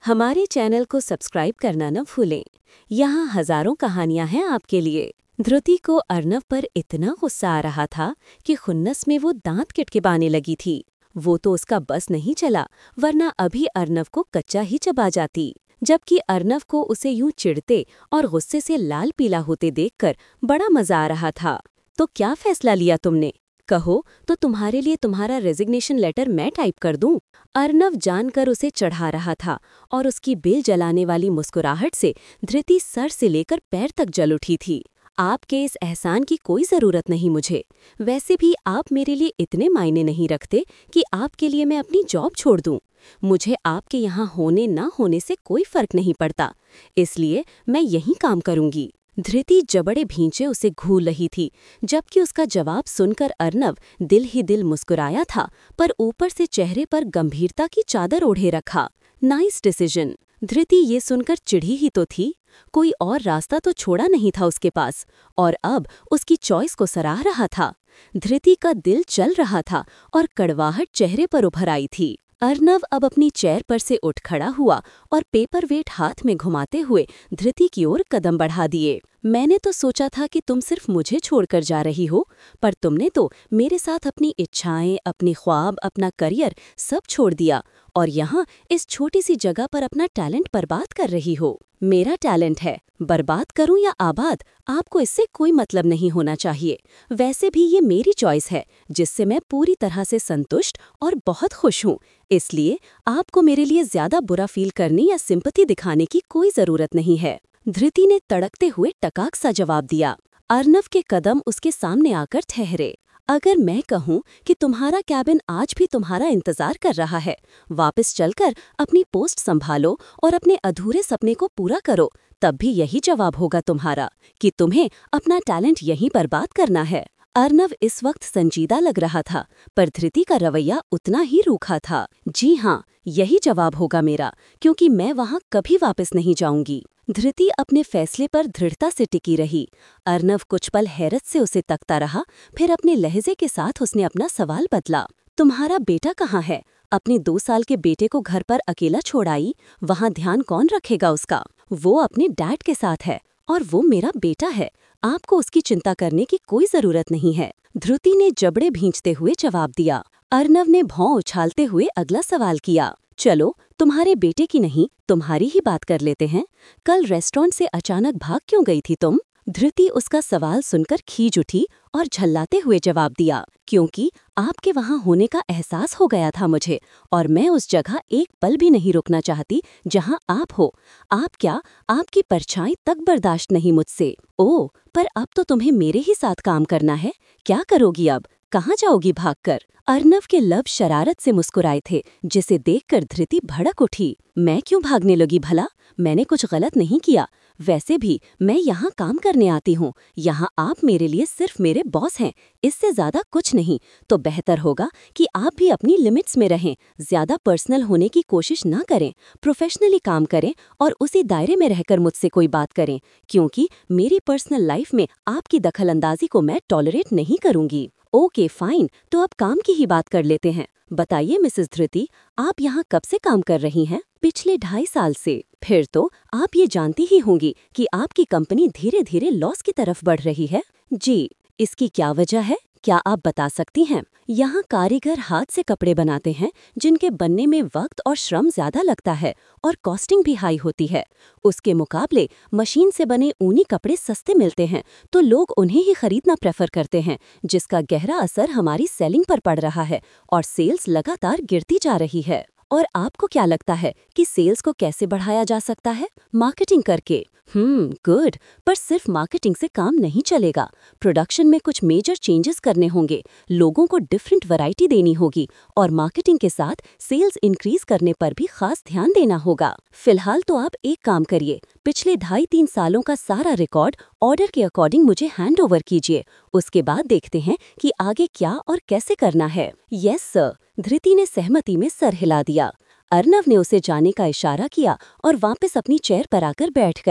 हमारे चैनल को सब्सक्राइब करना न भूलें। यहाँ हजारों कहानियां हैं आपके लिए। धृति को अर्नव पर इतना गुस्सा आ रहा था कि खुन्नस में वो दांत किटकिटाने लगी थी। वो तो उसका बस नहीं चला, वरना अभी अर्नव को कच्चा ही चबा जाती। जबकि अर्नव को उसे यूं चिढ़ते और गुस्से से लाल पीला होते देखकर बड़ा मजा आ रहा था। तो क्या फैसला लिया तुमने? कहो तो तुम्हारे लिए तुम्हारा रेजिग्नेशन लेटर मैं टाइप कर दूं। अर्नव जानकर उसे चढ़ा रहा था और उसकी बेल जलाने वाली मुस्कुराहट से धृति सर से लेकर पैर तक जल उठी थी। आपके इस एहसान की कोई ज़रूरत नहीं मुझे। वैसे भी आप मेरे लिए इतने मायने नहीं रखते कि आपके लिए मैं अपनी जॉब छोड़ दूं। मुझे आपके यहाँ होने ना होने से कोई फर्क नहीं पड़ता, इसलिए मैं यहीं काम करूंगी। धृति जबड़े भींचे उसे घूर रही थी, जबकि उसका जवाब सुनकर अर्नव दिल ही दिल मुस्कुराया था, पर ऊपर से चेहरे पर गंभीरता की चादर ओढ़े रखा। Nice decision. धृति ये सुनकर चिढ़ी ही तो थी। कोई और रास्ता तो छोड़ा नहीं था उसके पास, और अब उसकी चॉइस को सराह रहा था। धृति का दिल चल रहा था और कड़वाहट चेहरे पर उभर आई थी। अर्नव अब अपनी चेयर पर से उठ खड़ा हुआ और पेपर वेट हाथ में घुमाते हुए धृति की ओर कदम बढ़ा दिए। मैंने तो सोचा था कि तुम सिर्फ मुझे छोड़कर जा रही हो, पर तुमने तो मेरे साथ अपनी इच्छाएं, अपने ख्वाब, अपना करियर सब छोड़ दिया और यहाँ इस छोटी सी जगह पर अपना टैलेंट बर्बाद कर रही हो। मेरा टैलेंट है, बर्बाद करूं या आबाद, आपको इससे कोई मतलब नहीं होना चाहिए। वैसे भी ये मेरी चॉइस है, जिससे मैं पूरी तरह से संतुष्ट और बहुत खुश हूँ। इसलिए आपको मेरे लिए ज्यादा बुरा फील करने या सिंपैथी दिखाने की कोई जरूरत नहीं है। धृति ने तड़कते हुए टकाक सा जवाब दिया। अर्नव के कदम उसके सामने आकर ठहरे। अगर मैं कहूँ कि तुम्हारा कैबिन आज भी तुम्हारा इंतजार कर रहा है, वापस चलकर अपनी पोस्ट संभालो और अपने अधूरे सपने को पूरा करो, तब भी यही जवाब होगा तुम्हारा कि तुम्हें अपना टैलेंट यहीं बर्बाद करना है। अर्नव इस वक्त संजीदा लग रहा था, पर धृति का रवैया उतना ही रूखा था। जी हाँ, यही जवाब होगा मेरा, क्योंकि मैं वहाँ कभी वापस नहीं जाऊंगी। धृति अपने फैसले पर दृढ़ता से टिकी रही। अर्नव कुछ पल हैरत से उसे तकता रहा, फिर अपने लहजे के साथ उसने अपना सवाल बदला। तुम्हारा बेटा कहाँ है? अपने 2 साल के बेटे को घर पर अकेला छोड़ आई, वहाँ ध्यान कौन रखेगा उसका? वो अपने डैड के साथ है और वो मेरा बेटा है। आपको उसकी चिंता करने की कोई जरूरत नहीं है। धृति ने जबड़े भींचते हुए जवाब दिया। अर्नव ने भौं उछालते हुए अगला सवाल किया। चलो, तुम्हारे बेटे की नहीं, तुम्हारी ही बात कर लेते हैं। कल रेस्टोरेंट से अचानक भाग क्यों गई थी तुम? धृति उसका सवाल सुनकर खींच उठी और झल्लाते हुए जवाब दिया, क्योंकि आपके वहाँ होने का एहसास हो गया था मुझे, और मैं उस जगह एक पल भी नहीं रुकना चाहती जहाँ आप हो। आप क्या, आपकी परछाई तक बर्दाश्त नहीं मुझसे। ओह, पर अब तो तुम्हें मेरे ही साथ काम करना है। क्या करोगी अब? कहाँ जाओगी भागकर? अर्नव के लब शरारत से मुस्कुराए थे, जिसे देखकर धृति भड़क उठी। मैं क्यों भागने लगी भला? मैंने कुछ गलत नहीं किया। वैसे भी मैं यहाँ काम करने आती हूँ। यहाँ आप मेरे लिए सिर्फ मेरे बॉस हैं, इससे ज्यादा कुछ नहीं। तो बेहतर होगा कि आप भी अपनी लिमिट्स में रहें, ज्यादा पर्सनल होने की कोशिश ना करें, प्रोफेशनली काम करें और उसी दायरे में रहकर मुझसे कोई बात करें, क्योंकि मेरी पर्सनल लाइफ में आपकी दखलंदाजी को मैं टॉलरेट नहीं करूँगी। ओके फाइन, तो अब काम की ही बात कर लेते हैं। बताइए मिसेस धृति, आप यहाँ कब से काम कर रही हैं? पिछले 2.5 साल से। फिर तो आप ये जानती ही होंगी कि आपकी कंपनी धीरे धीरे लॉस की तरफ बढ़ रही है। जी, इसकी क्या वजह है? क्या आप बता सकती हैं? यहाँ कारीगर हाथ से कपड़े बनाते हैं, जिनके बनने में वक्त और श्रम ज्यादा लगता है और कॉस्टिंग भी हाई होती है। उसके मुकाबले मशीन से बने ऊनी कपड़े सस्ते मिलते हैं, तो लोग उन्हें ही खरीदना प्रेफर करते हैं, जिसका गहरा असर हमारी सेलिंग पर पड़ रहा है और सेल्स लगातार गिरती जा रही है। और आपको क्या लगता है कि सेल्स को कैसे बढ़ाया जा सकता है? मार्केटिंग करके। गुड, पर सिर्फ मार्केटिंग से काम नहीं चलेगा। प्रोडक्शन में कुछ मेजर चेंजेस करने होंगे, लोगों को डिफरेंट वैरायटी देनी होगी और मार्केटिंग के साथ सेल्स इंक्रीज करने पर भी खास ध्यान देना होगा। फिलहाल तो आप एक काम करिए, पिछले 2.5-3 सालों का सारा रिकॉर्ड ऑर्डर के अकॉर्डिंग मुझे हैंड ओवर कीजिए। उसके बाद देखते हैं कि आगे क्या और कैसे करना है। यस सर, धृति ने सहमति में सर हिला दिया। अर्नव ने उसे जाने का इशारा किया और वापस अपनी चेयर पर आकर बैठ गया।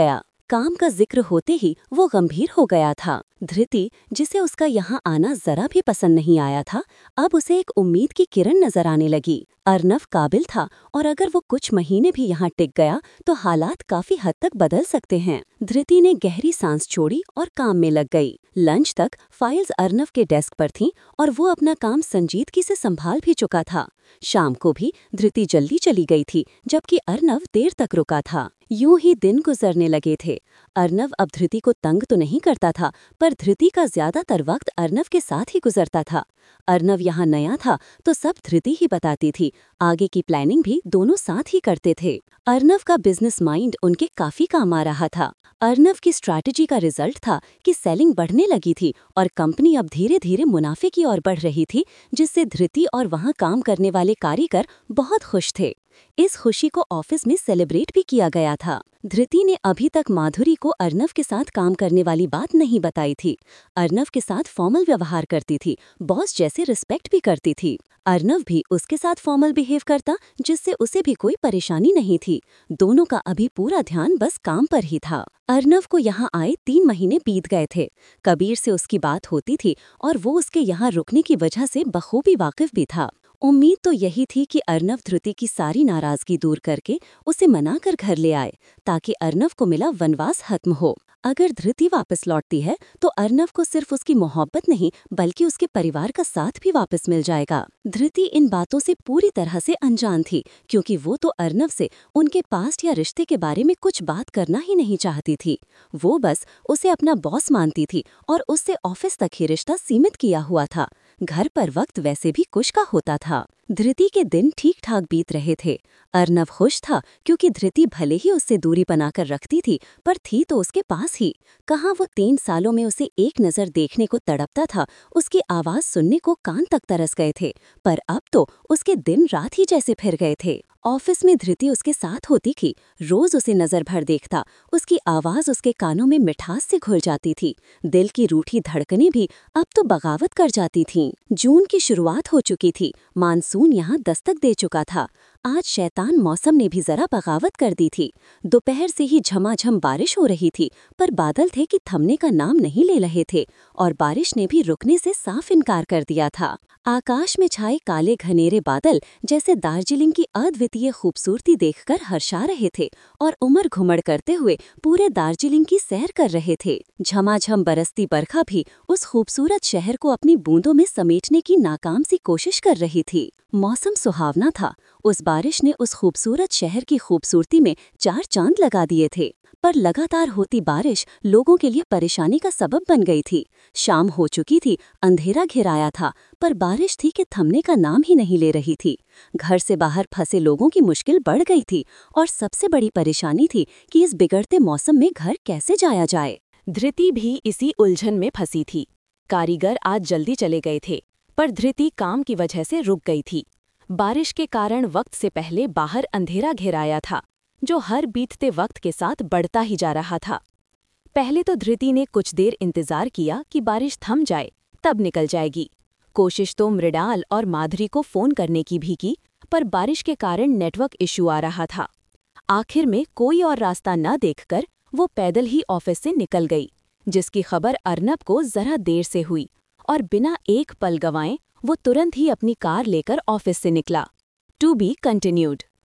काम का जिक्र होते ही वो गंभीर हो गया था। धृति, जिसे उसका यहाँ आना जरा भी पसंद नहीं आया था, अब उसे एक उम्मीद की किरण नजर आने लगी। अर्नव काबिल था और अगर वो कुछ महीने भी यहाँ टिक गया तो हालात काफी हद तक बदल सकते हैं। धृति ने गहरी सांस छोड़ी और काम में लग गई। लंच तक फाइल्स अर्नव के डेस्क पर थीं और वो अपना काम संजीदगी से संभाल भी चुका था। शाम को भी धृति जल्दी चली गई थी, जबकि अर्नव देर तक रुका था। यूं ही दिन गुजरने लगे थे। अर्नव अब धृति को तंग तो नहीं करता था, पर धृति का ज्यादातर वक्त अर्नव के साथ ही गुजरता था। अर्नव यहाँ नया था तो सब धृति ही बताती थी। आगे की प्लानिंग भी दोनों साथ ही करते थे। अर्नव का बिजनेस माइंड उनके काफी काम आ रहा था। अर्नव की स्ट्रैटेजी का रिजल्ट था कि सेलिंग बढ़ने लगी थी और कंपनी अब धीरे धीरे मुनाफे की ओर बढ़ रही थी, जिससे धृति और वहाँ काम करने वाले कारीगर बहुत खुश थे। इस खुशी को ऑफिस में सेलिब्रेट भी किया गया था। धृति ने अभी तक माधुरी को अर्नव के साथ काम करने वाली बात नहीं बताई थी। अर्नव के साथ फॉर्मल व्यवहार करती थी, बॉस जैसे रिस्पेक्ट भी करती थी। अर्नव भी उसके साथ फॉर्मल बिहेव करता, जिससे उसे भी कोई परेशानी नहीं थी। दोनों का अभी पूरा ध्यान बस काम पर ही था। अर्नव को यहाँ आए 3 महीने बीत गए थे। कबीर से उसकी बात होती थी और वो उसके यहाँ रुकने की वजह से बखूबी वाकिफ भी था। उम्मीद तो यही थी कि अर्नव धृति की सारी नाराजगी दूर करके उसे मनाकर घर ले आए, ताकि अर्नव को मिला वनवास खत्म हो। अगर धृति वापस लौटती है तो अर्नव को सिर्फ उसकी मोहब्बत नहीं बल्कि उसके परिवार का साथ भी वापस मिल जाएगा। धृति इन बातों से पूरी तरह से अनजान थी, क्योंकि वो तो अर्नव से उनके पास्ट या रिश्ते के बारे में कुछ बात करना ही नहीं चाहती थी। वो बस उसे अपना बॉस मानती थी और उससे ऑफिस तक ही रिश्ता सीमित किया हुआ था। घर पर वक्त वैसे भी कुछ का होता था। धृति के दिन ठीक ठाक बीत रहे थे। अर्नव खुश था क्योंकि धृति भले ही उससे दूरी बनाकर रखती थी, पर थी तो उसके पास ही। कहाँ वो 3 सालों में उसे एक नज़र देखने को तड़पता था, उसकी आवाज़ सुनने को कान तक तरस गए थे, पर अब तो उसके दिन रात ही जैसे फिर गए थे। ऑफिस में धृति उसके साथ होती थी, रोज उसे नजर भर देखता, उसकी आवाज उसके कानों में मिठास से घुल जाती थी। दिल की रूठी धड़कनें भी अब तो बगावत कर जाती थीं। जून की शुरुआत हो चुकी थी, मानसून यहाँ दस्तक दे चुका था। आज शैतान मौसम ने भी जरा बगावत कर दी थी। दोपहर से ही झमाझम बारिश हो रही थी, पर बादल थे कि थमने का नाम नहीं ले रहे थे और बारिश ने भी रुकने से साफ इनकार कर दिया था। आकाश में छाए काले घनेरे बादल जैसे दार्जिलिंग की अद्वितीय खूबसूरती देखकर हर्षा रहे थे और उमड़ घुमड़ करते हुए पूरे दार्जिलिंग की सैर कर रहे थे। झमाझम बरसती बरखा भी उस खूबसूरत शहर को अपनी बूंदों में समेटने की नाकाम सी कोशिश कर रही थी। मौसम सुहावना था। उस बारिश ने उस खूबसूरत शहर की खूबसूरती में 4 चांद लगा दिए थे, पर लगातार होती बारिश लोगों के लिए परेशानी का सबब बन गई थी। शाम हो चुकी थी, अंधेरा घिराया था, पर बारिश थी कि थमने का नाम ही नहीं ले रही थी। घर से बाहर फंसे लोगों की मुश्किल बढ़ गई थी और सबसे बड़ी परेशानी थी कि इस बिगड़ते मौसम में घर कैसे जाया जाए। धृति भी इसी उलझन में फंसी थी। कारीगर आज जल्दी चले गए थे, पर धृति काम की वजह से रुक गई थी। बारिश के कारण वक्त से पहले बाहर अंधेरा घेराया था, जो हर बीतते वक्त के साथ बढ़ता ही जा रहा था। पहले तो धृति ने कुछ देर इंतजार किया कि बारिश थम जाए, तब निकल जाएगी। कोशिश तो मृणाल और माधुरी को फोन करने की भी की, पर बारिश के कारण नेटवर्क इश्यू आ रहा था। आखिर में कोई और रास्ता न देखकर वो पैदल ही ऑफिस से निकल गई, जिसकी खबर अर्नब को जरा देर से हुई और बिना एक पल गंवाए वो तुरंत ही अपनी कार लेकर ऑफिस से निकला। To be continued.